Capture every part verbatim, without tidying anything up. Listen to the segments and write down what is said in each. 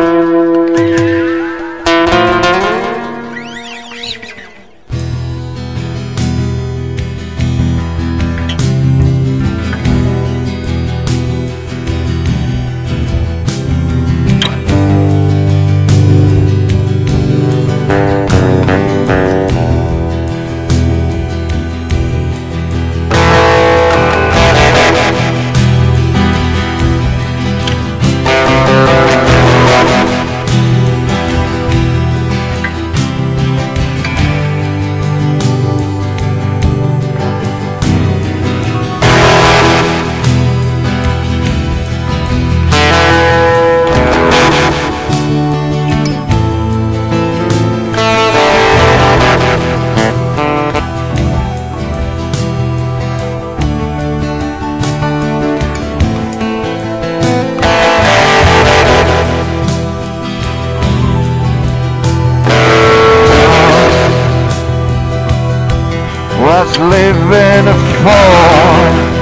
What's living for?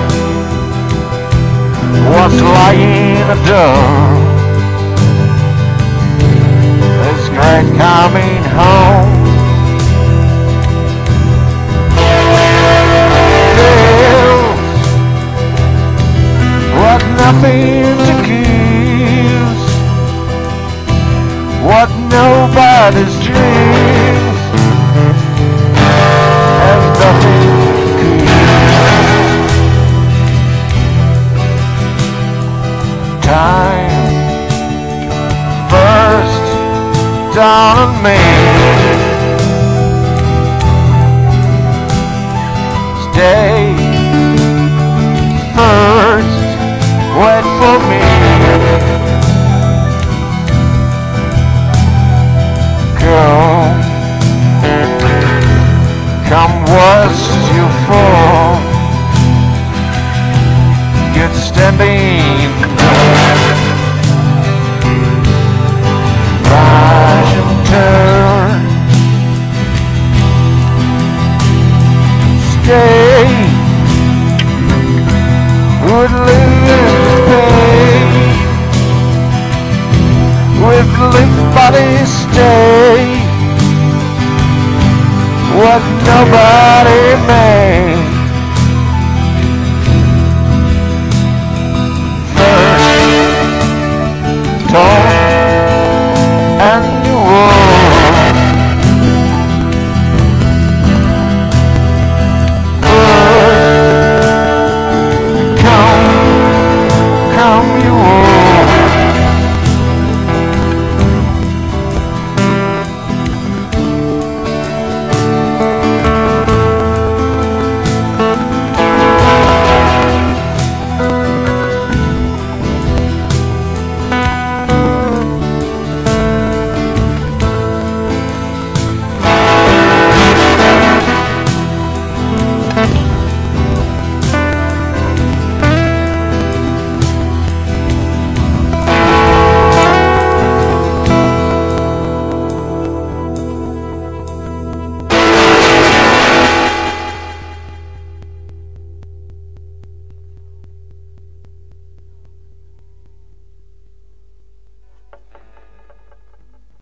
What's lying done? This great coming home. Bills, what nothing to kiss, what nobody's dreams. Time burst down on me. Stay first, wait for me. Come, come what's you for? Get standing. Rise and turn. Stay. Would live in pain. With limp body stay. What nobody made.